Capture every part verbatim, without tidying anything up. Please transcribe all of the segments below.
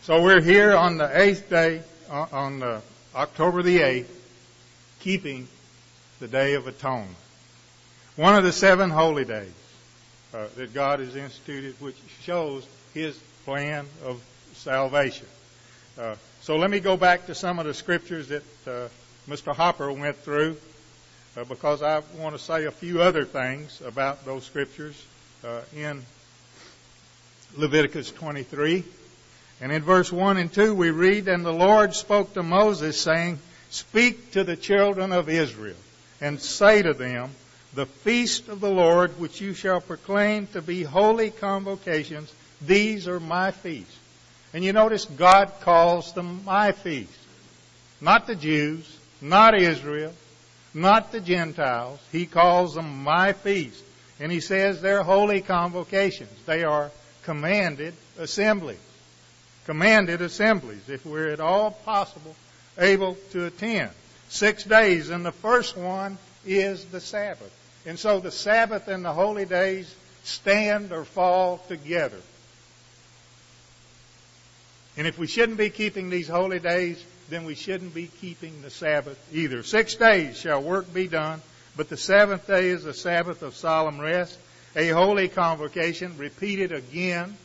So we're here on the eighth day, on the October the eighth, keeping the Day of Atonement. One of the seven holy days uh, that God has instituted, which shows His plan of salvation. Uh, so let me go back to some of the scriptures that uh, Mister Hopper went through, uh, because I want to say a few other things about those scriptures uh, in Leviticus twenty-three. And in verse one and two we read, "And the Lord spoke to Moses, saying, Speak to the children of Israel, and say to them, The feast of the Lord, which you shall proclaim to be holy convocations, these are my feasts." And you notice God calls them my feast. Not the Jews, not Israel, not the Gentiles. He calls them my feast. And He says they're holy convocations. They are commanded assemblies. Commanded assemblies, if we're at all possible able to attend. Six days, and the first one is the Sabbath. And so the Sabbath and the holy days stand or fall together. And if we shouldn't be keeping these holy days, then we shouldn't be keeping the Sabbath either. Six days shall work be done, but the seventh day is the Sabbath of solemn rest, a holy convocation, repeated again.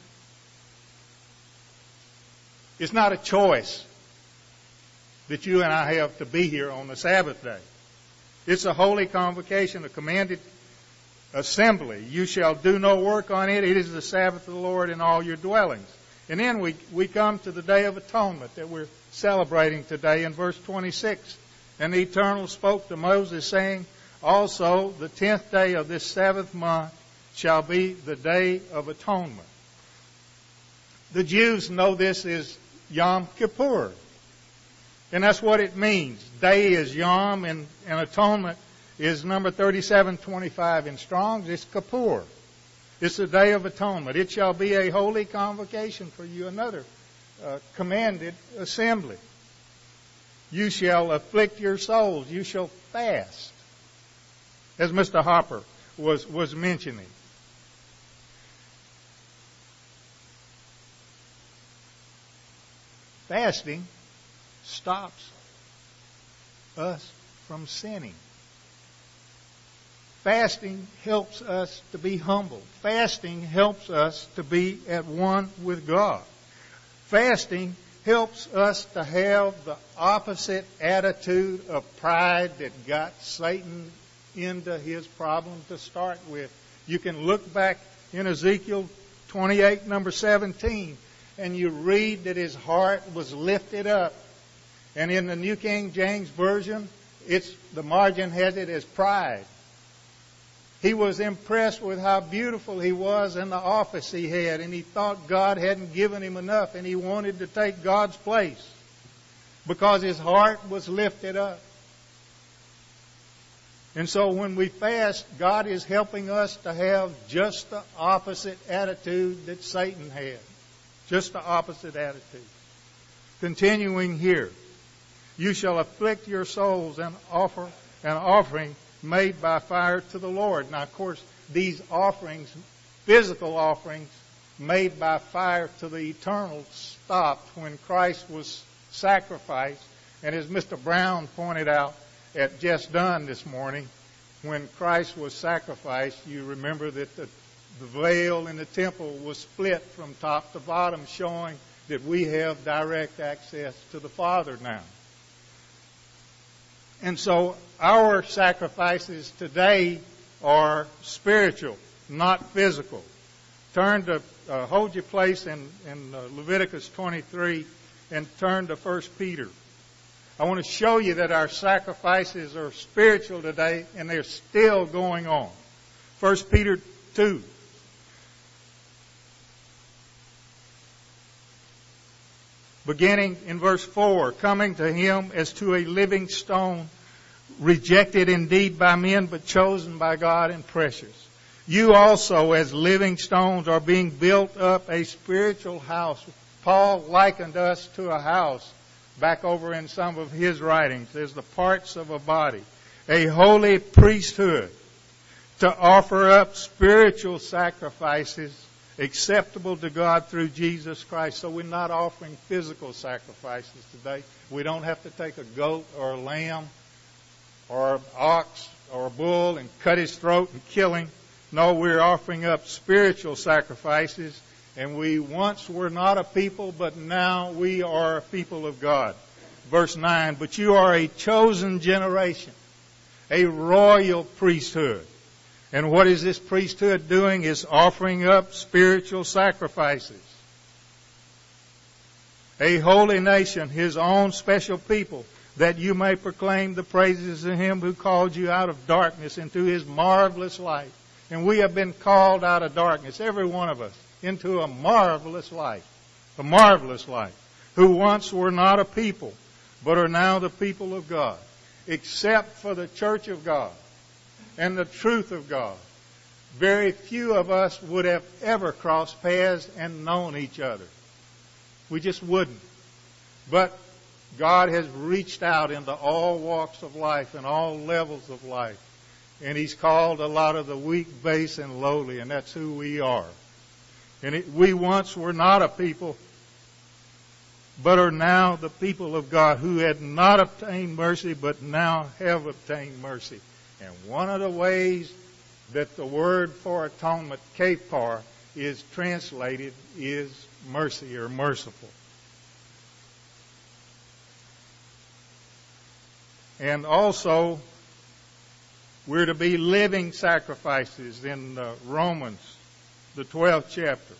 It's not a choice that you and I have to be here on the Sabbath day. It's a holy convocation, a commanded assembly. You shall do no work on it. It is the Sabbath of the Lord in all your dwellings. And then we, we come to the Day of Atonement that we're celebrating today in verse twenty-six. "And the Eternal spoke to Moses, saying, Also the tenth day of this seventh month shall be the Day of Atonement." The Jews know this is Yom Kippur. And that's what it means. Day is Yom, and, and atonement is number thirty-seven twenty-five in Strong's. It's Kippur. It's the Day of Atonement. It shall be a holy convocation for you, another uh, commanded assembly. You shall afflict your souls. You shall fast, as Mister Hopper was, was mentioning. Fasting stops us from sinning. Fasting helps us to be humble. Fasting helps us to be at one with God. Fasting helps us to have the opposite attitude of pride that got Satan into his problem to start with. You can look back in Ezekiel twenty-eight, number seventeen, and you read that his heart was lifted up. And in the New King James Version, it's the margin has it as pride. He was impressed with how beautiful he was and the office he had, and he thought God hadn't given him enough, and he wanted to take God's place because his heart was lifted up. And so when we fast, God is helping us to have just the opposite attitude that Satan had. Just the opposite attitude. Continuing here. "You shall afflict your souls and offer an offering made by fire to the Lord." Now, of course, these offerings, physical offerings made by fire to the eternal, stopped when Christ was sacrificed. And as Mister Brown pointed out at Just Done this morning, when Christ was sacrificed, you remember that the, the veil in the temple was split from top to bottom, showing that we have direct access to the Father now. And so our sacrifices today are spiritual, not physical. Turn to, uh, hold your place in, in uh, Leviticus twenty-three and turn to First Peter. I want to show you that our sacrifices are spiritual today and they're still going on. First Peter two. Beginning in verse four, "Coming to Him as to a living stone, rejected indeed by men, but chosen by God and precious. You also, as living stones, are being built up a spiritual house." Paul likened us to a house back over in some of his writings. There's the parts of a body. "A holy priesthood, to offer up spiritual sacrifices acceptable to God through Jesus Christ. So we're not offering physical sacrifices today. We don't have to take a goat or a lamb or an ox or a bull and cut his throat and kill him. No, we're offering up spiritual sacrifices. And we once were not a people, but now we are a people of God. Verse nine, but you are a chosen generation, a royal priesthood. And what is this priesthood doing? Is offering up spiritual sacrifices. A holy nation, His own special people, that you may proclaim the praises of Him who called you out of darkness into His marvelous light. And we have been called out of darkness, every one of us, into a marvelous light. A marvelous light. Who once were not a people, but are now the people of God. Except for the church of God and the truth of God, very few of us would have ever crossed paths and known each other. We just wouldn't. But God has reached out into all walks of life and all levels of life. And He's called a lot of the weak, base, and lowly, and that's who we are. And it, we once were not a people, but are now the people of God, who had not obtained mercy, but now have obtained mercy. And one of the ways that the word for atonement, kapar, is translated is mercy or merciful. And also, we're to be living sacrifices in uh, Romans, the twelfth chapter.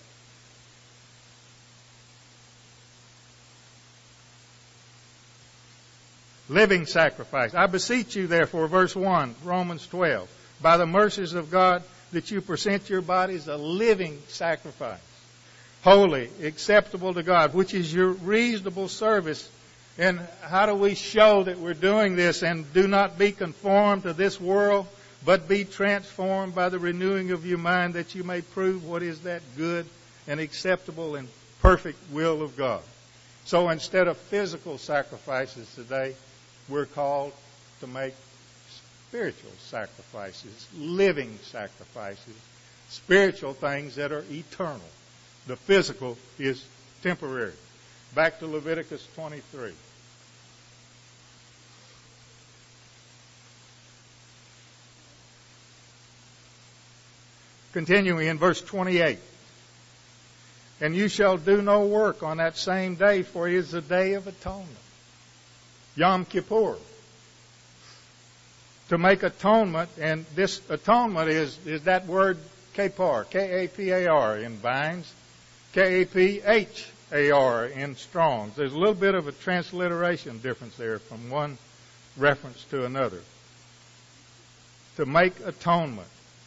Living sacrifice. I beseech you, therefore, verse one, Romans twelve, by the mercies of God, that you present your bodies a living sacrifice, holy, acceptable to God, which is your reasonable service. And how do we show that we're doing this? And do not be conformed to this world, but be transformed by the renewing of your mind, that you may prove what is that good and acceptable and perfect will of God. So instead of physical sacrifices today, we're called to make spiritual sacrifices, living sacrifices, spiritual things that are eternal. The physical is temporary. Back to Leviticus twenty-three. Continuing in verse twenty-eight. And you shall do no work on that same day, for it is the day of atonement. Yom Kippur. To make atonement, and this atonement is, is that word kapar, K A P A R in Vines, K A P H A R in Strong's. There's a little bit of a transliteration difference there from one reference to another. To make atonement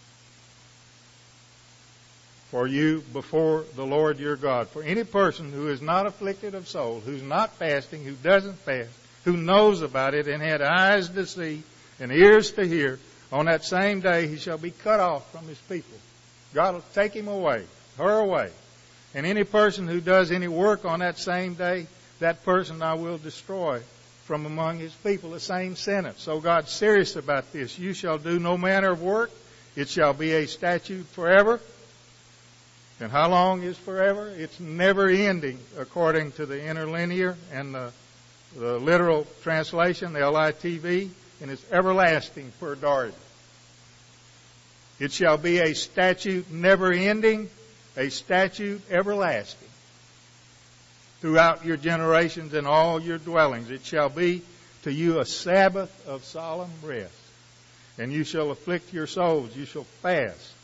for you before the Lord your God. For any person who is not afflicted of soul, who's not fasting, who doesn't fast, who knows about it and had eyes to see and ears to hear, on that same day he shall be cut off from his people. God will take him away, her away. And any person who does any work on that same day, that person I will destroy from among his people. The same sentence. So God's serious about this. You shall do no manner of work. It shall be a statute forever. And how long is forever? It's never ending, according to the interlinear and the, the literal translation, the L I T V, and it's everlasting per Darby. It shall be a statute never ending, a statute everlasting throughout your generations and all your dwellings. It shall be to you a Sabbath of solemn rest. And you shall afflict your souls. You shall fast.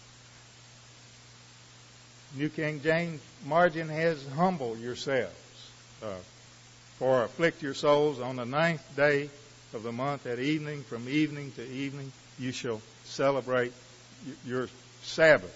New King James margin has humble yourselves. Uh, for afflict your souls on the ninth day of the month at evening, from evening to evening, you shall celebrate your Sabbath.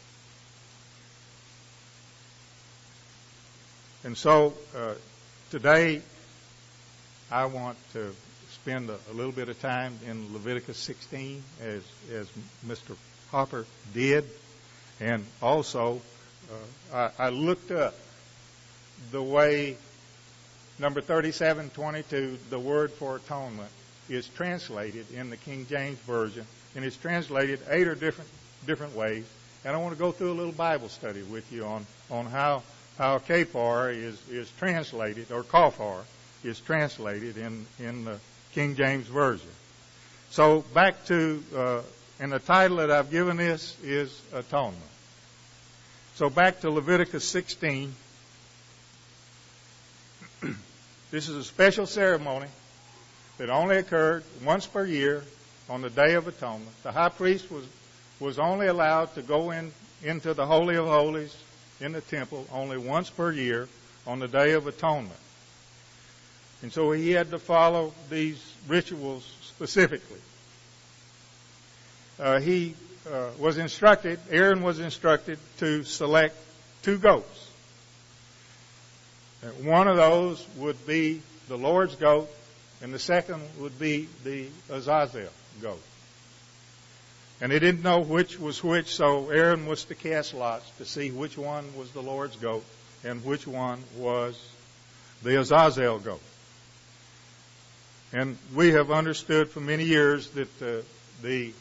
And so uh, today I want to spend a, a little bit of time in Leviticus sixteen, as as Mister Hopper did, and also uh, I, I looked up the way number thirty-seven twenty-two, the word for atonement, is translated in the King James Version, and it's translated eight or different different ways. And I want to go through a little Bible study with you on, on how, how Kaphar is, is translated, or Kaphar is translated in, in the King James Version. So back to, uh, and the title that I've given this is Atonement. So back to Leviticus sixteen. This is a special ceremony that only occurred once per year on the Day of Atonement. The high priest was, was only allowed to go in into the Holy of Holies in the temple only once per year on the Day of Atonement. And so he had to follow these rituals specifically. Uh, he uh, was instructed, Aaron was instructed to select two goats. One of those would be the Lord's goat, and the second would be the Azazel goat. And they didn't know which was which, so Aaron was to cast lots to see which one was the Lord's goat and which one was the Azazel goat. And we have understood for many years that uh, the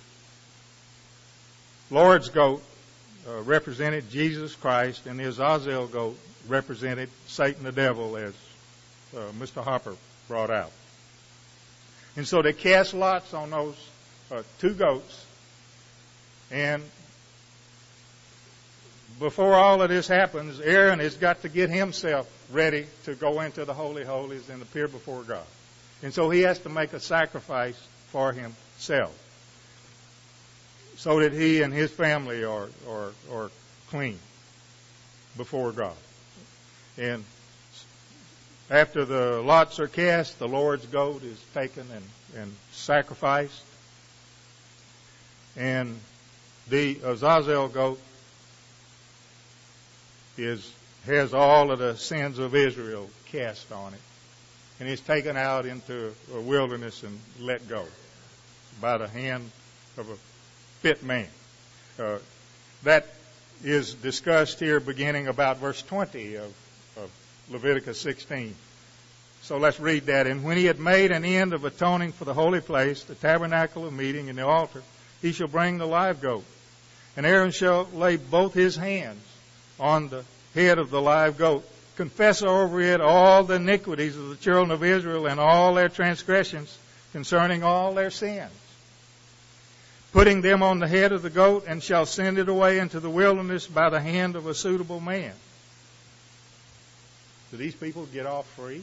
Lord's goat uh, represented Jesus Christ, and the Azazel goat represented Satan the devil, as uh, Mister Hopper brought out. And so they cast lots on those uh, two goats. And before all of this happens, Aaron has got to get himself ready to go into the Holy Holies and appear before God. And so he has to make a sacrifice for himself so that he and his family are, are, are clean before God. And after the lots are cast, the Lord's goat is taken and, and sacrificed. And the Azazel goat is has all of the sins of Israel cast on it. And is taken out into a wilderness and let go by the hand of a fit man. Uh, that is discussed here beginning about verse twenty of of Leviticus sixteen. So let's read that. And when he had made an end of atoning for the holy place, the tabernacle of meeting, and the altar, he shall bring the live goat. And Aaron shall lay both his hands on the head of the live goat, confess over it all the iniquities of the children of Israel and all their transgressions concerning all their sins, putting them on the head of the goat, and shall send it away into the wilderness by the hand of a suitable man. Do these people get off free?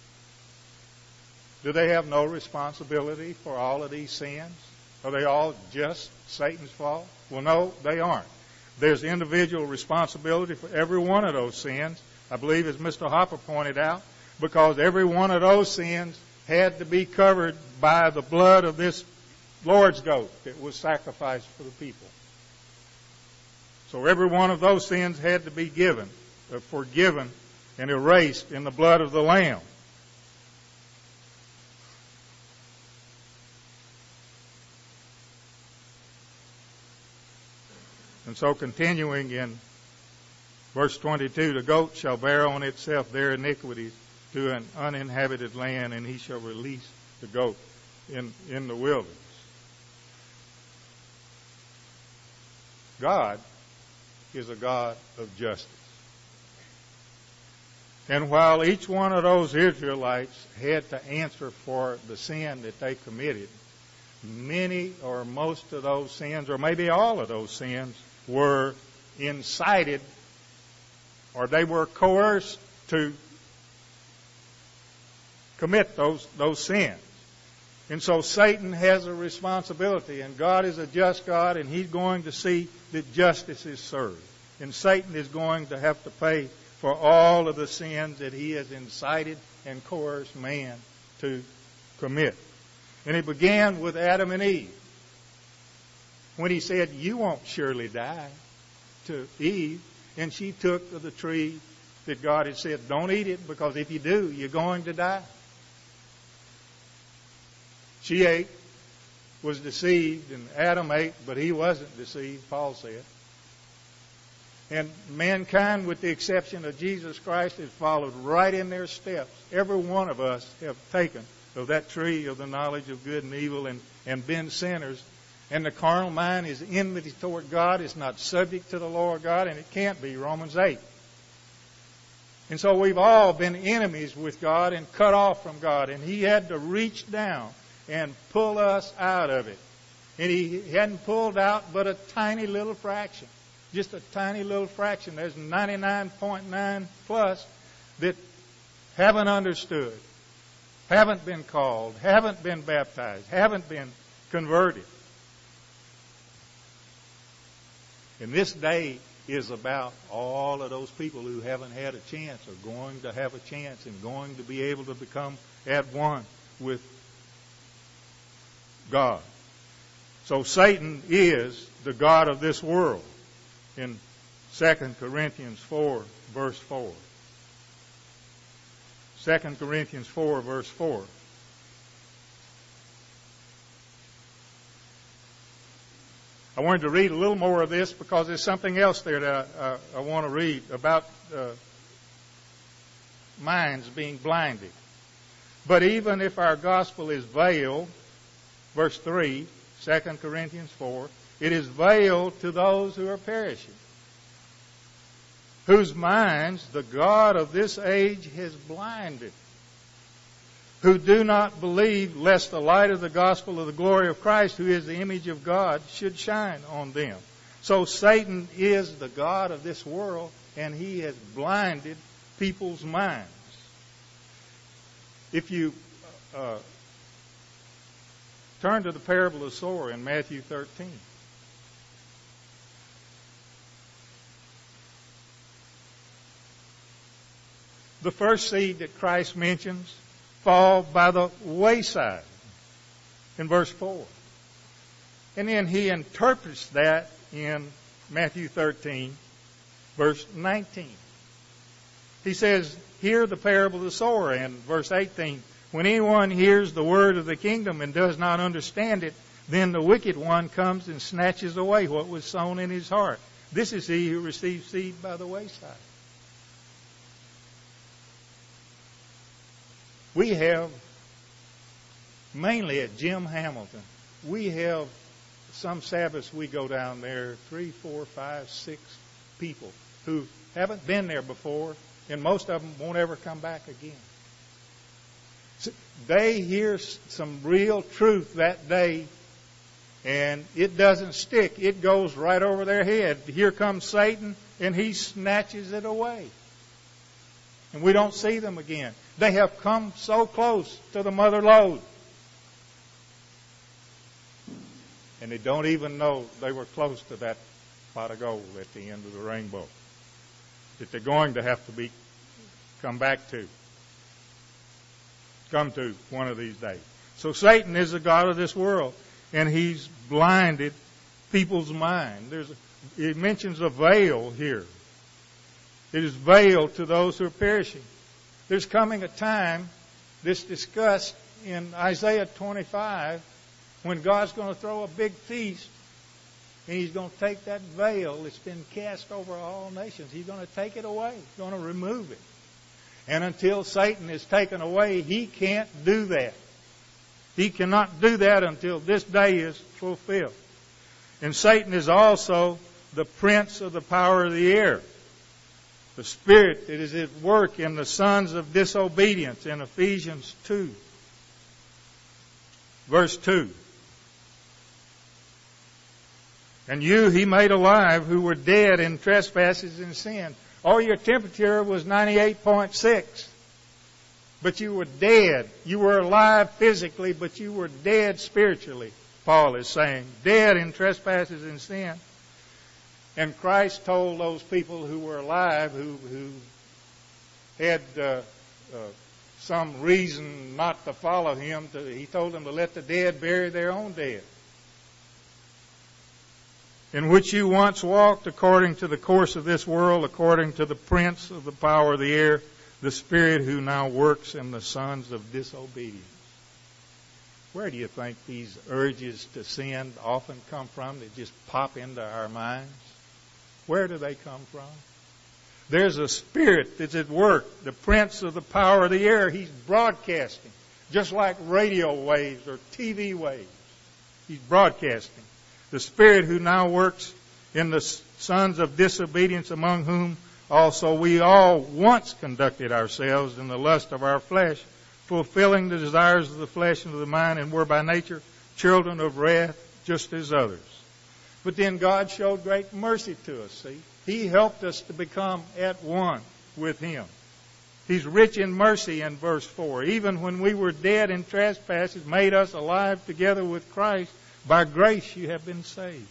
Do they have no responsibility for all of these sins? Are they all just Satan's fault? Well, no, they aren't. There's individual responsibility for every one of those sins, I believe, as Mister Hopper pointed out, because every one of those sins had to be covered by the blood of this Lord's goat that was sacrificed for the people. So every one of those sins had to be given, uh, forgiven, and erased in the blood of the Lamb. And so continuing in verse twenty-two, the goat shall bear on itself their iniquities to an uninhabited land, and he shall release the goat in, in the wilderness. God is a God of justice. And while each one of those Israelites had to answer for the sin that they committed, many or most of those sins, or maybe all of those sins, were incited, or they were coerced to commit those, those sins. And so Satan has a responsibility, and God is a just God, and he's going to see that justice is served. And Satan is going to have to pay for all of the sins that he has incited and coerced man to commit. And it began with Adam and Eve, when he said, "You won't surely die," to Eve, and she took of the tree that God had said, "Don't eat it, because if you do, you're going to die." She ate, was deceived, and Adam ate, but he wasn't deceived, Paul said. And mankind, with the exception of Jesus Christ, has followed right in their steps. Every one of us have taken of that tree of the knowledge of good and evil and, and been sinners And the carnal mind is enmity toward God. It's not subject to the law of God, and it can't be, Romans eight. And so we've all been enemies with God and cut off from God. And He had to reach down and pull us out of it. And He hadn't pulled out but a tiny little fraction. Just a tiny little fraction. There's ninety-nine point nine plus that haven't understood, haven't been called, haven't been baptized, haven't been converted. And this day is about all of those people who haven't had a chance or going to have a chance and going to be able to become at one with God. So Satan is the god of this world in Second Corinthians four, verse four. Second Corinthians four, verse four. I wanted to read a little more of this because there's something else there that I, uh, I want to read about uh, minds being blinded. But even if our gospel is veiled, verse three, Second Corinthians four, it is veiled to those who are perishing, whose minds the God of this age has blinded, who do not believe lest the light of the gospel of the glory of Christ, who is the image of God, should shine on them. So Satan is the god of this world, and he has blinded people's minds. If you uh, turn to the parable of the sower in Matthew thirteen. The first seed that Christ mentions fall by the wayside in verse four. And then he interprets that in Matthew thirteen, verse nineteen. He says, hear the parable of the sower in verse eighteen. When anyone hears the word of the kingdom and does not understand it, then the wicked one comes and snatches away what was sown in his heart. This is he who receives seed by the wayside. We have, mainly at Jim Hamilton, we have some Sabbaths we go down there, three, four, five, six people who haven't been there before, and most of them won't ever come back again. So they hear some real truth that day, and it doesn't stick. It goes right over their head. Here comes Satan, and he snatches it away. And we don't see them again. They have come so close to the mother lode. And they don't even know they were close to that pot of gold at the end of the rainbow that they're going to have to be come back to. Come to one of these days. So Satan is the god of this world, and he's blinded people's mind. There's a, it mentions a veil here. It is veiled to those who are perishing. There's coming a time, this discussed in Isaiah twenty-five, when God's going to throw a big feast, and He's going to take that veil that's been cast over all nations. He's going to take it away. He's going to remove it. And until Satan is taken away, he can't do that. He cannot do that until this day is fulfilled. And Satan is also the prince of the power of the air. The spirit that is at work in the sons of disobedience in Ephesians two. Verse two. And you he made alive who were dead in trespasses and sin. Oh, your temperature was ninety-eight point six. But you were dead. You were alive physically, but you were dead spiritually, Paul is saying. Dead in trespasses and sin. And Christ told those people who were alive, who, who had uh, uh, some reason not to follow Him, to, He told them to let the dead bury their own dead. In which you once walked according to the course of this world, according to the prince of the power of the air, the spirit who now works in the sons of disobedience. Where do you think these urges to sin often come from that just pop into our minds? Where do they come from? There's a spirit that's at work, the prince of the power of the air. He's broadcasting, just like radio waves or T V waves. He's broadcasting. The Spirit who now works in the sons of disobedience, among whom also we all once conducted ourselves in the lust of our flesh, fulfilling the desires of the flesh and of the mind, and were by nature children of wrath, just as others. But then God showed great mercy to us, see. He helped us to become at one with Him. He's rich in mercy in verse four. Even when we were dead in trespasses, made us alive together with Christ. By grace you have been saved.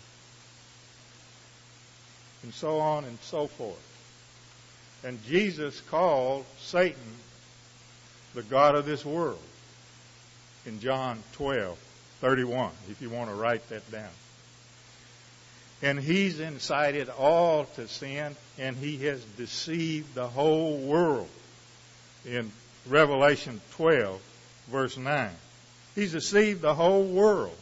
And so on and so forth. And Jesus called Satan the god of this world in John twelve thirty-one, if you want to write that down. And he's incited all to sin, and he has deceived the whole world in Revelation twelve, verse nine. He's deceived the whole world.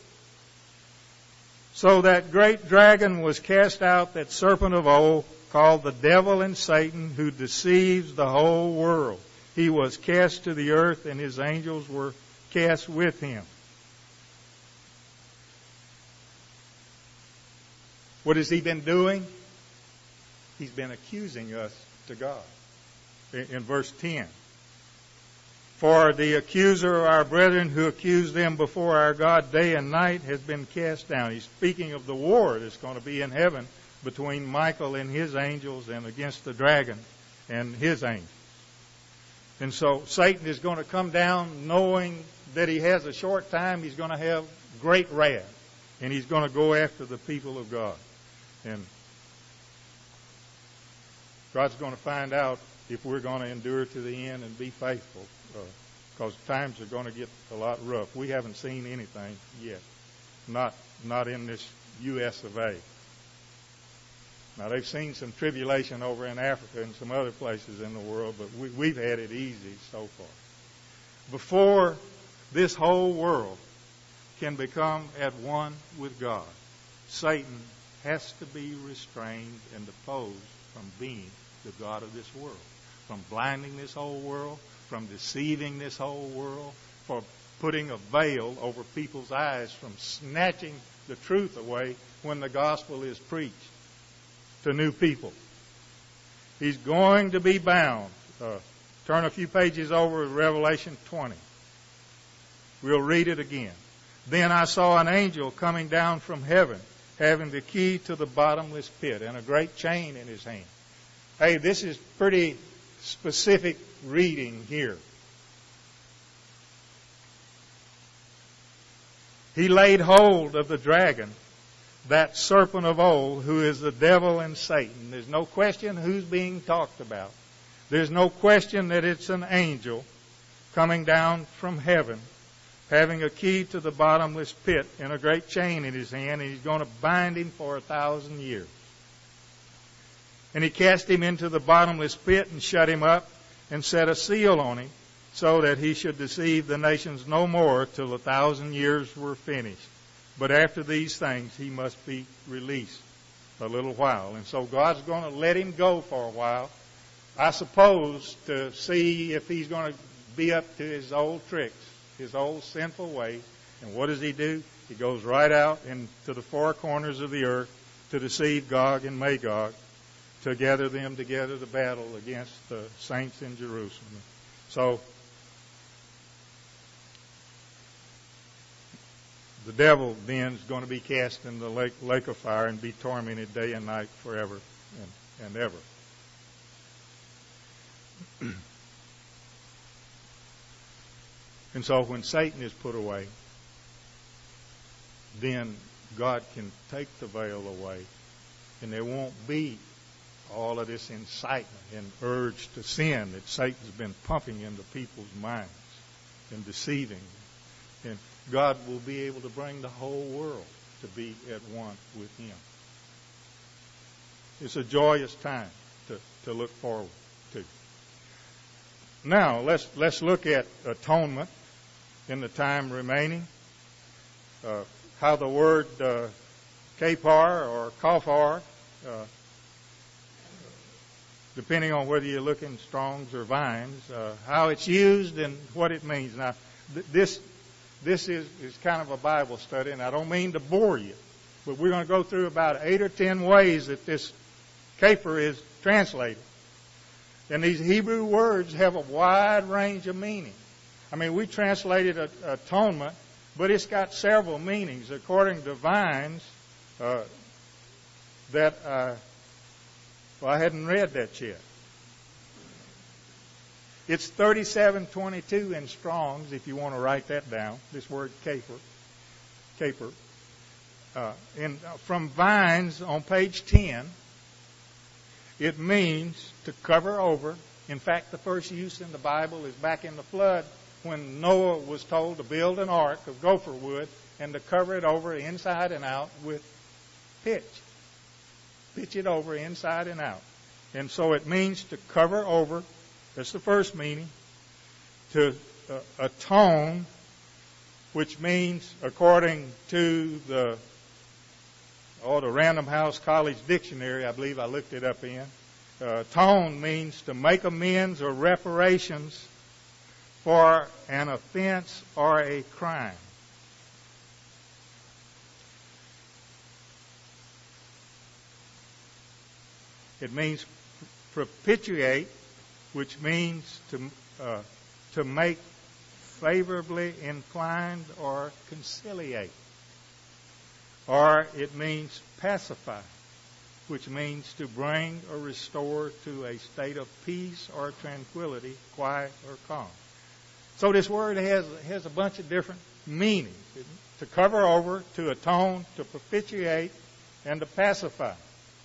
So that great dragon was cast out, that serpent of old, called the devil and Satan, who deceives the whole world. He was cast to the earth, and his angels were cast with him. What has he been doing? He's been accusing us to God. In, in verse ten. For the accuser of our brethren, who accused them before our God day and night, has been cast down. He's speaking of the war that's going to be in heaven between Michael and his angels and against the dragon and his angels. And so Satan is going to come down knowing that he has a short time. He's going to have great wrath. And he's going to go after the people of God. And God's going to find out if we're going to endure to the end and be faithful. Because uh, times are going to get a lot rough. We haven't seen anything yet. Not, not in this U S of A. Now, they've seen some tribulation over in Africa and some other places in the world, but we, we've had it easy so far. Before this whole world can become at one with God, Satan has to be restrained and deposed from being the god of this world, from blinding this whole world, from deceiving this whole world, for putting a veil over people's eyes, from snatching the truth away when the gospel is preached to new people. He's going to be bound. Uh, turn a few pages over to Revelation twenty. We'll read it again. Then I saw an angel coming down from heaven, having the key to the bottomless pit and a great chain in his hand. Hey, this is pretty specific reading here. He laid hold of the dragon, that serpent of old, who is the devil and Satan. There's no question who's being talked about. There's no question that it's an angel coming down from heaven, having a key to the bottomless pit and a great chain in his hand, and he's going to bind him for a thousand years. And he cast him into the bottomless pit and shut him up and set a seal on him, so that he should deceive the nations no more till a thousand years were finished. But after these things he must be released a little while. And so God's going to let him go for a while, I suppose, to see if he's going to be up to his old tricks, his old sinful ways. And what does he do? He goes right out into the four corners of the earth to deceive Gog and Magog, to gather them together to battle against the saints in Jerusalem. So the devil then is going to be cast in the lake, lake of fire and be tormented day and night forever and, and ever. And so when Satan is put away, then God can take the veil away, and there won't be all of this incitement and urge to sin that Satan's been pumping into people's minds and deceiving them. And God will be able to bring the whole world to be at one with Him. It's a joyous time to, to look forward to. Now, let's let's look at atonement in the time remaining. Uh, how the word uh, kapar or kafar, uh, depending on whether you look in Strong's or Vines, uh, how it's used and what it means. Now, th- this this is, is kind of a Bible study, and I don't mean to bore you, but we're going to go through about eight or ten ways that this kaper is translated. And these Hebrew words have a wide range of meaning. I mean, we translated a, atonement, but it's got several meanings. According to Vines, uh, that, uh, well, I hadn't read that yet. It's thirty-seven twenty-two in Strong's, if you want to write that down, this word kaper. Kaper. Uh, in, uh, from Vines on page ten, it means to cover over. In fact, the first use in the Bible is back in the flood when Noah was told to build an ark of gopher wood and to cover it over inside and out with pitch. Pitch it over inside and out. And so it means to cover over. That's the first meaning. To uh, atone, which means, according to the oh, the Random House College Dictionary, I believe I looked it up in, uh, atone means to make amends or reparations for an offense or a crime. It means propitiate, which means to uh, to make favorably inclined or conciliate. Or it means pacify, which means to bring or restore to a state of peace or tranquility, quiet or calm. So this word has has a bunch of different meanings. To cover over, to atone, to propitiate, and to pacify.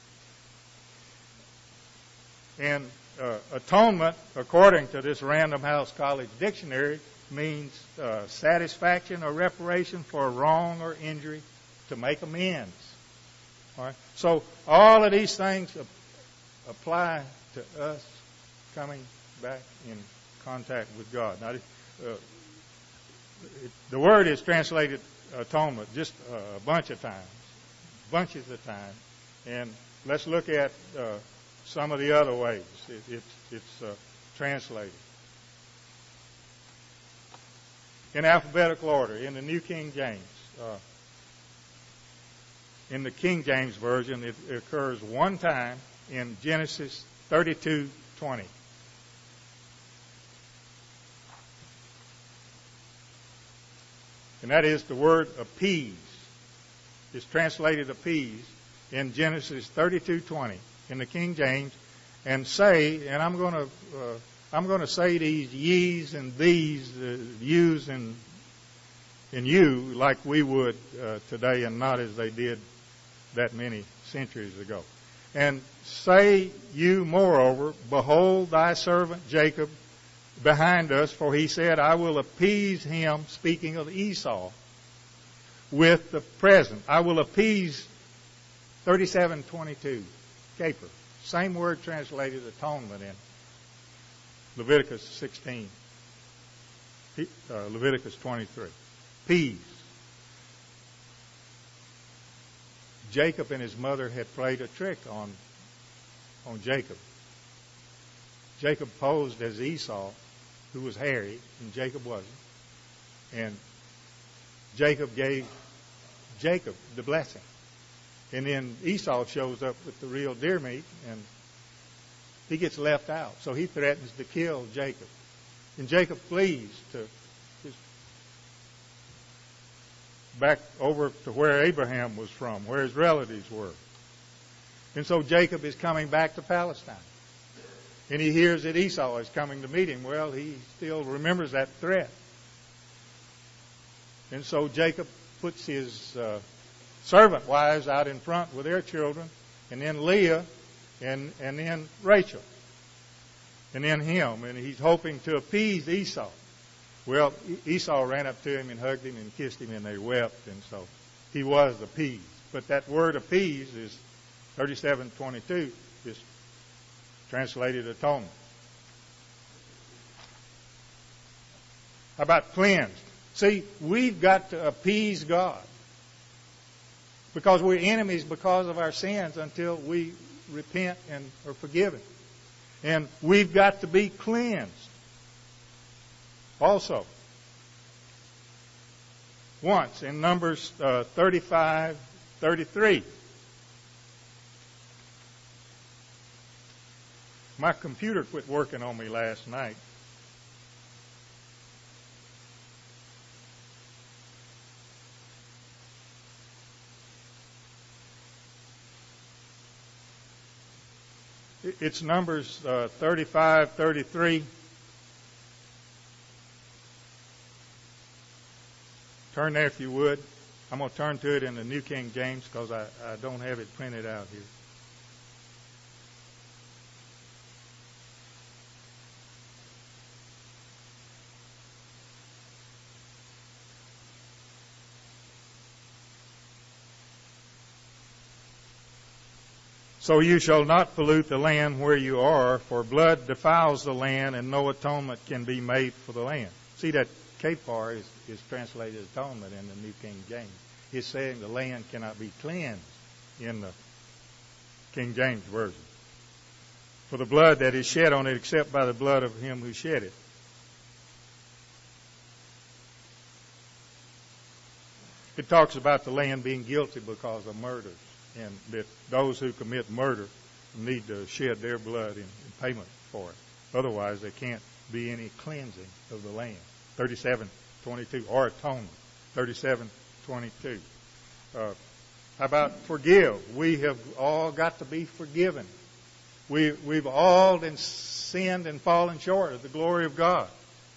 And uh, atonement, according to this Random House College Dictionary, means uh, satisfaction or reparation for a wrong or injury, to make amends. All right? So all of these things ap- apply to us coming back in contact with God. Now, uh, it, the word is translated atonement just uh, a bunch of times, bunches of times. And let's look at uh, some of the other ways it, it's, it's uh, translated. In alphabetical order, in the New King James. Uh, in the King James Version, it, it occurs one time in Genesis thirty-two twenty. And that is the word appease. It's translated appease in Genesis thirty-two twenty in the King James, and say, and I'm going to uh, I'm going to say these ye's and these, uh, yous and and you, like we would uh, today, and not as they did that many centuries ago. And say you, moreover, behold thy servant Jacob behind us, for he said, I will appease him, speaking of Esau, with the present. I will appease, thirty-seven twenty-two, caper. Same word translated atonement in Leviticus sixteen, uh, Leviticus twenty-three. Peace. Jacob and his mother had played a trick on, on Jacob. Jacob posed as Esau, who was hairy, and Jacob wasn't. And Jacob gave Jacob the blessing. And then Esau shows up with the real deer meat, and he gets left out. So he threatens to kill Jacob. And Jacob flees to his, back over to where Abraham was from, where his relatives were. And so Jacob is coming back to Palestine. And he hears that Esau is coming to meet him. Well, he still remembers that threat. And so Jacob puts his uh, servant wives out in front with their children, and then Leah, and, and then Rachel, and then him. And he's hoping to appease Esau. Well, Esau ran up to him and hugged him and kissed him, and they wept, and so he was appeased. But that word appease is thirty-seven twenty-two, is translated atonement. How about cleansed? See, we've got to appease God because we're enemies because of our sins until we repent and are forgiven. And we've got to be cleansed also. Once in Numbers uh, thirty-five thirty-three. My computer quit working on me last night. It's Numbers uh, thirty-five, thirty-three. Turn there if you would. I'm going to turn to it in the New King James because I, I don't have it printed out here. So you shall not pollute the land where you are, for blood defiles the land, and no atonement can be made for the land. See, that kapar is, is translated atonement in the New King James. It's saying the land cannot be cleansed in the King James Version. For the blood that is shed on it, except by the blood of him who shed it. It talks about the land being guilty because of murders, and that those who commit murder need to shed their blood in, in payment for it. Otherwise, there can't be any cleansing of the land. thirty-seven twenty-two, or atonement. thirty-seven twenty-two. Uh, how about forgive? We have all got to be forgiven. We, we've all sinned and fallen short of the glory of God.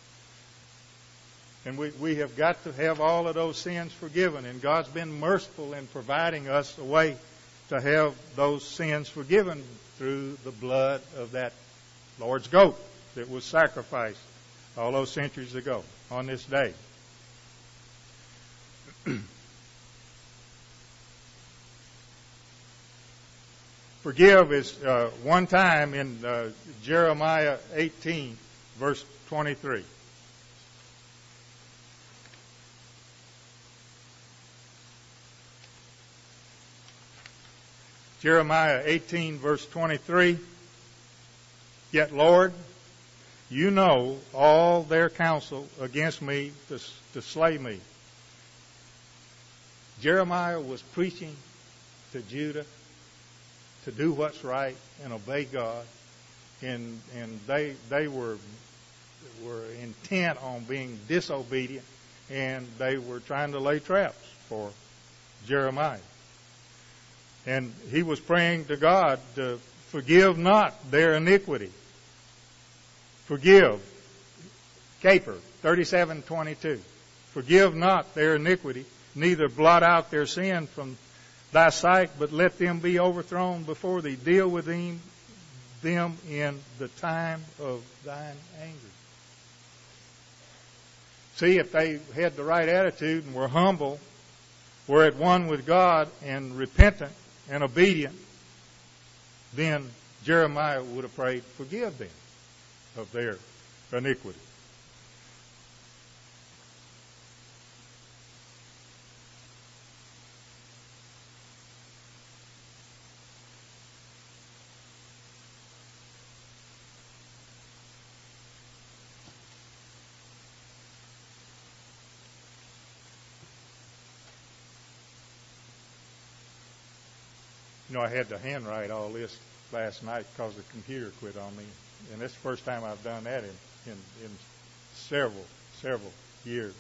And we, we have got to have all of those sins forgiven. And God's been merciful in providing us a way to have those sins forgiven through the blood of that Lord's goat that was sacrificed all those centuries ago on this day. Forgive is uh, one time in uh, Jeremiah eighteen, verse twenty-three. Jeremiah eighteen, verse twenty-three. Yet, Lord, you know all their counsel against me to, to slay me. Jeremiah was preaching to Judah to do what's right and obey God, and and they they were were intent on being disobedient, and they were trying to lay traps for Jeremiah. And he was praying to God to forgive not their iniquity. Forgive. Caper, thirty-seven twenty-two. Forgive not their iniquity, neither blot out their sin from thy sight, but let them be overthrown before thee. Deal with them, them in the time of thine anger. See, if they had the right attitude and were humble, were at one with God and repentant and obedient, then Jeremiah would have prayed, forgive them of their iniquity. You know, I had to handwrite all this last night because the computer quit on me. And that's the first time I've done that in, in, in several, several years.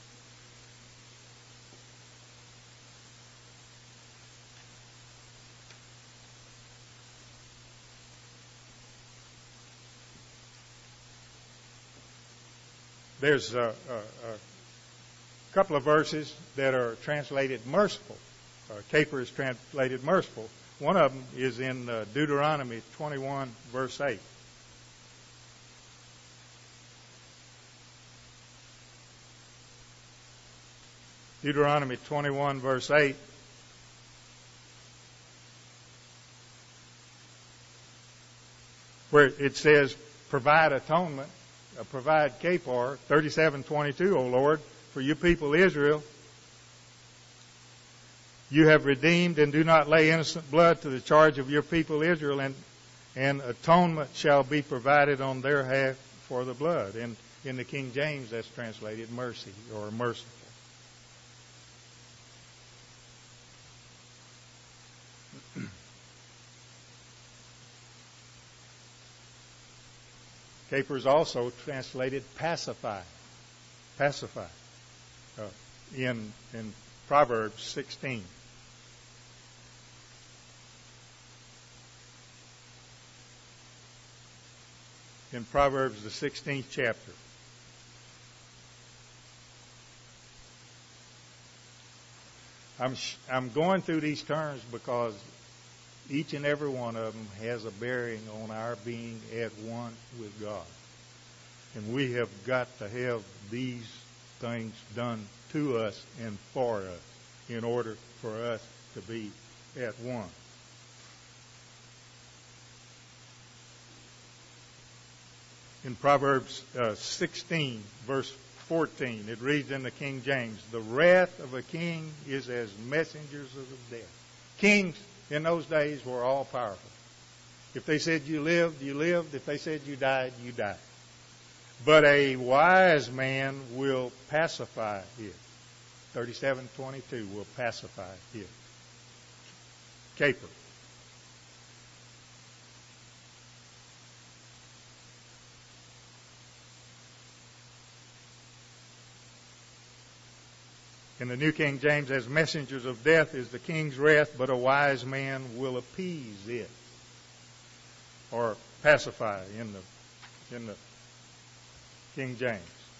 There's a, a, a couple of verses that are translated merciful. Uh, Caper is translated merciful. One of them is in uh, Deuteronomy twenty-one, verse eight. Deuteronomy twenty-one, verse eight. Where it says, provide atonement, uh, provide kapar, thirty-seven twenty-two, O Lord, for you people Israel. You have redeemed and do not lay innocent blood to the charge of your people Israel, and, and atonement shall be provided on their behalf for the blood. And in the King James, that's translated mercy or merciful. Caper is also translated pacify. Pacify. Uh, in, in Proverbs sixteen. In Proverbs, the sixteenth chapter. I'm, sh- I'm going through these terms because each and every one of them has a bearing on our being at one with God. And we have got to have these things done to us and for us in order for us to be at one. In Proverbs uh, sixteen, verse fourteen, it reads in the King James, "The wrath of a king is as messengers of death." Kings in those days were all powerful. If they said you lived, you lived. If they said you died, you died. But a wise man will pacify it. thirty-seven twenty-two will pacify it. Caper. In the New King James, as messengers of death is the king's wrath, but a wise man will appease it. Or pacify in the in the King James.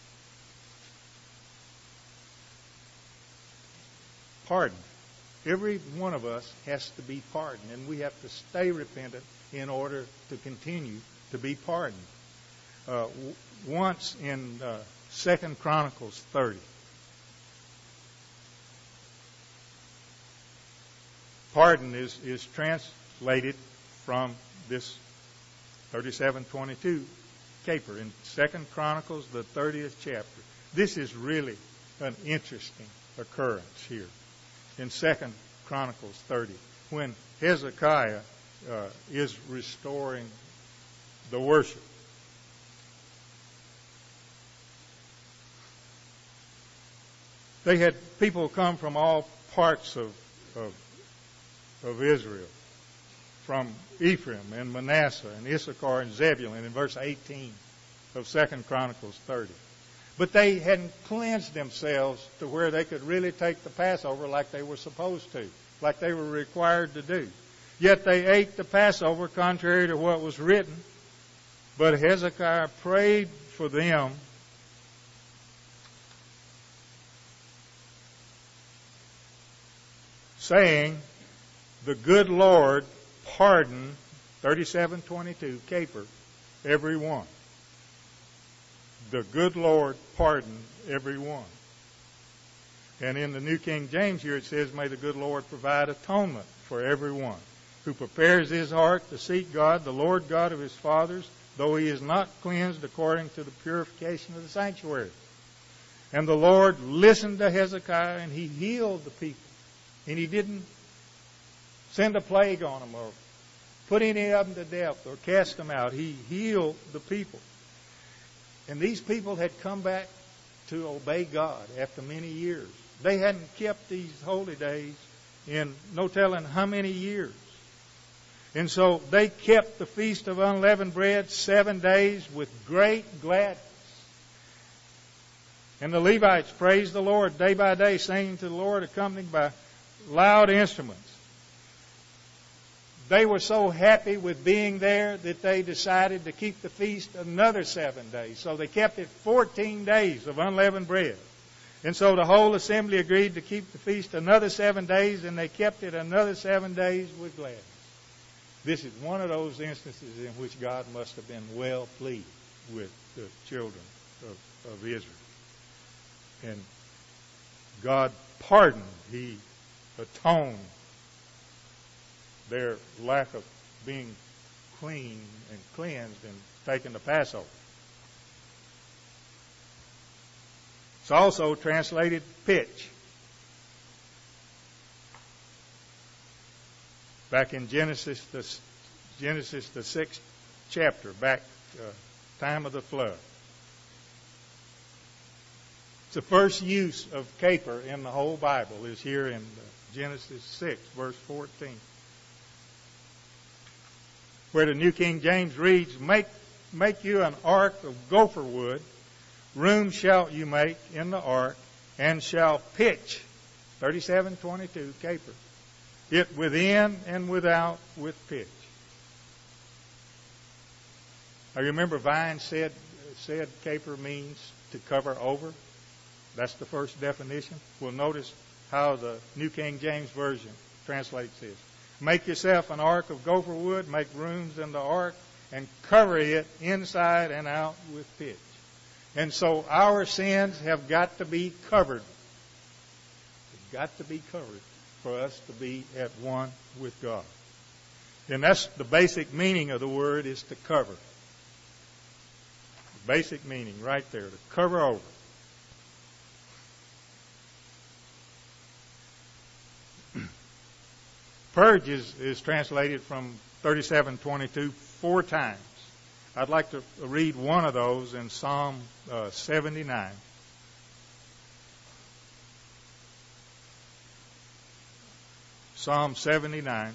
Pardon. Every one of us has to be pardoned, and we have to stay repentant in order to continue to be pardoned. Uh, w- once in uh, Second Chronicles thirty, pardon is, is translated from this thirty-seven twenty-two caper in Second Chronicles, the thirtieth chapter. This is really an interesting occurrence here in Second Chronicles thirty, when Hezekiah uh, is restoring the worship. They had people come from all parts of, of, of Israel, from Ephraim and Manasseh and Issachar and Zebulun in verse eighteen of Second Chronicles thirty. But they hadn't cleansed themselves to where they could really take the Passover like they were supposed to, like they were required to do. Yet they ate the Passover contrary to what was written. But Hezekiah prayed for them saying, "The good Lord pardon," thirty-seven twenty-two, caper, "every one. The good Lord pardon every one." And in the New King James here it says, "May the good Lord provide atonement for every one who prepares his heart to seek God, the Lord God of his fathers, though he is not cleansed according to the purification of the sanctuary." And the Lord listened to Hezekiah, and he healed the people. And he didn't send a plague on them or put any of them to death or cast them out. He healed the people. And these people had come back to obey God after many years. They hadn't kept these holy days in no telling how many years. And so they kept the Feast of Unleavened Bread seven days with great gladness. And the Levites praised the Lord day by day, singing to the Lord, accompanied by loud instruments. They were so happy with being there that they decided to keep the feast another seven days. So they kept it fourteen days of unleavened bread. And so the whole assembly agreed to keep the feast another seven days, and they kept it another seven days with gladness. This is one of those instances in which God must have been well pleased with the children of, of Israel. And God pardoned, He atoned their lack of being clean and cleansed and taking the Passover. It's also translated pitch. Back in Genesis, the Genesis, the sixth chapter, back uh, time of the flood. It's the first use of caper in the whole Bible is here in Genesis six, verse fourteen, where the New King James reads, "Make make you an ark of gopher wood. Room shall you make in the ark, and shall pitch, thirty-seven twenty-two, caper, it within and without with pitch. I remember Vine said, said caper means to cover over. That's the first definition. We'll notice how the New King James Version translates this. Make yourself an ark of gopher wood, make rooms in the ark, and cover it inside and out with pitch. And so our sins have got to be covered. They've got to be covered for us to be at one with God. And that's the basic meaning of the word, is to cover. The basic meaning right there, to cover over. Purge is, is translated from thirty-seven twenty-two four times. I'd like to read one of those in Psalm uh, seventy-nine. Psalm seventy-nine.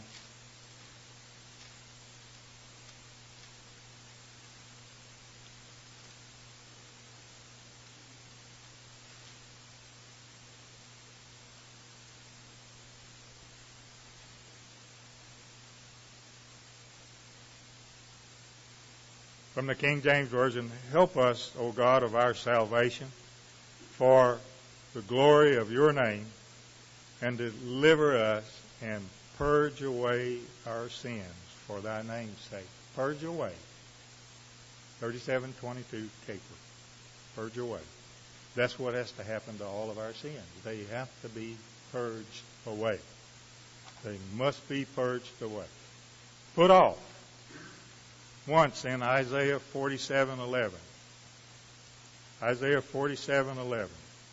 From the King James Version, help us, O God of our salvation, for the glory of your name, and deliver us and purge away our sins for thy name's sake. Purge away. thirty-seven twenty-two, caper. Purge away. That's what has to happen to all of our sins. They have to be purged away. They must be purged away. Put off. Once in Isaiah forty-seven eleven. Isaiah forty-seven eleven.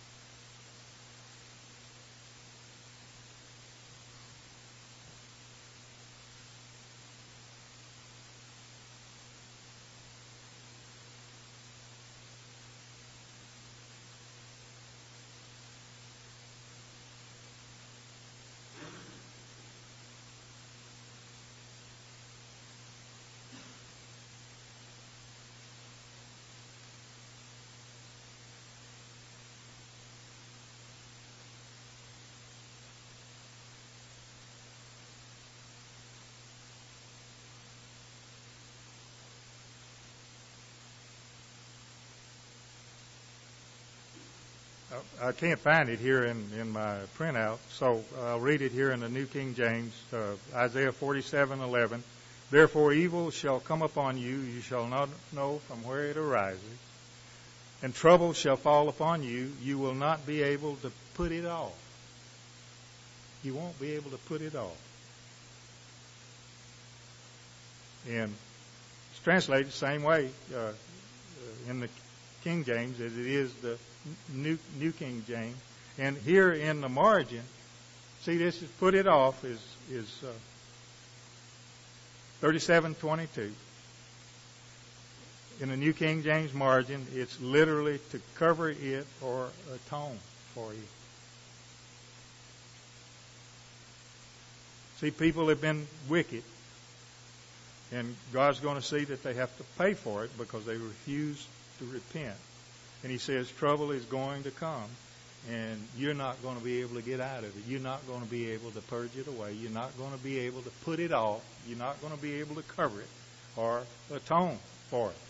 I can't find it here in, in my printout, so I'll read it here in the New King James, uh, Isaiah forty-seven eleven. Therefore evil shall come upon you, you shall not know from where it arises, and trouble shall fall upon you, you will not be able to put it off. You won't be able to put it off. And it's translated the same way uh, in the King James as it is the New, New King James. And here in the margin, see, this is put it off is is uh, thirty-seven twenty-two. In the New King James margin, it's literally to cover it or atone for you. See, people have been wicked, and God's going to see that they have to pay for it because they refuse to repent. And he says trouble is going to come, and you're not going to be able to get out of it. You're not going to be able to purge it away. You're not going to be able to put it off. You're not going to be able to cover it or atone for it.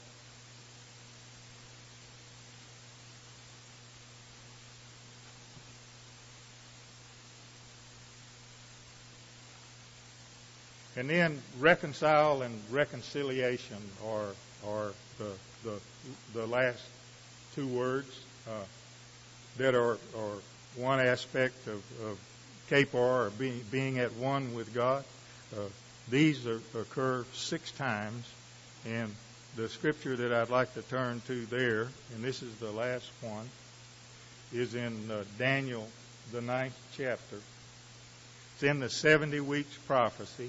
And then reconcile and reconciliation are are the the the last two words uh, that are, are one aspect of, of kapor, or being, being at one with God. Uh, these are, occur six times, and the scripture that I'd like to turn to there, and this is the last one, is in uh, Daniel, the ninth chapter. It's in the seventy weeks prophecy.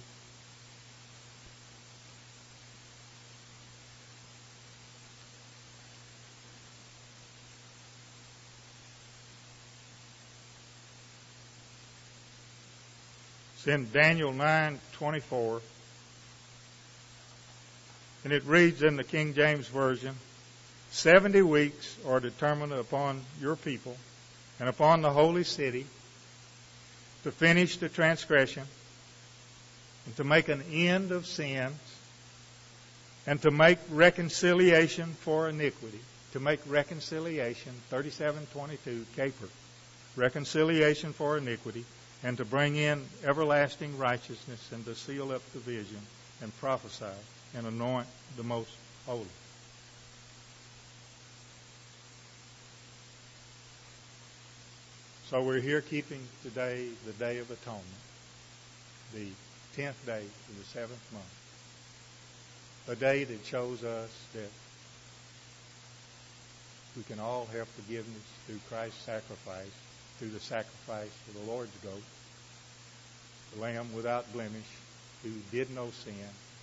It's in Daniel nine twenty-four. And it reads in the King James Version, seventy weeks are determined upon your people and upon the holy city to finish the transgression and to make an end of sins and to make reconciliation for iniquity. To make reconciliation, thirty-seven twenty-two, caper. Reconciliation for iniquity, and to bring in everlasting righteousness, and to seal up the vision, and prophesy, and anoint the most holy. So we're here keeping today the Day of Atonement, the tenth day of the seventh month. A day that shows us that we can all have forgiveness through Christ's sacrifice, through the sacrifice of the Lord's goat, the Lamb without blemish, who did no sin,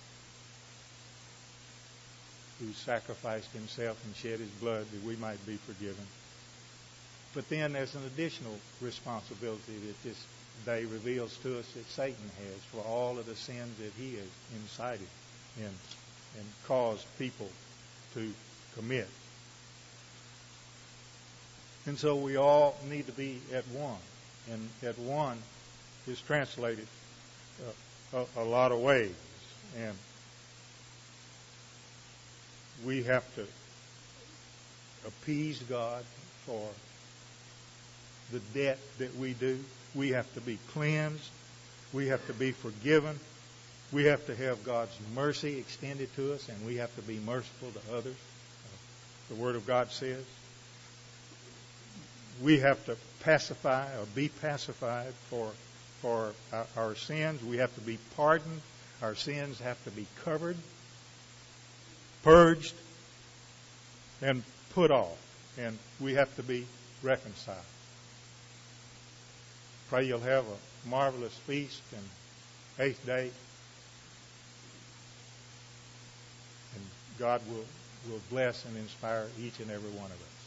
who sacrificed himself and shed his blood that we might be forgiven. But then there's an additional responsibility that this day reveals to us that Satan has for all of the sins that he has incited and, and caused people to commit. And so we all need to be at one. And at one is translated uh, a, a lot of ways. And we have to appease God for the debt that we do. We have to be cleansed. We have to be forgiven. We have to have God's mercy extended to us, and we have to be merciful to others. Uh, the Word of God says. We have to pacify or be pacified for for our, our sins. We have to be pardoned. Our sins have to be covered, purged, and put off. And we have to be reconciled. Pray you'll have a marvelous feast and eighth day. And God will, will bless and inspire each and every one of us.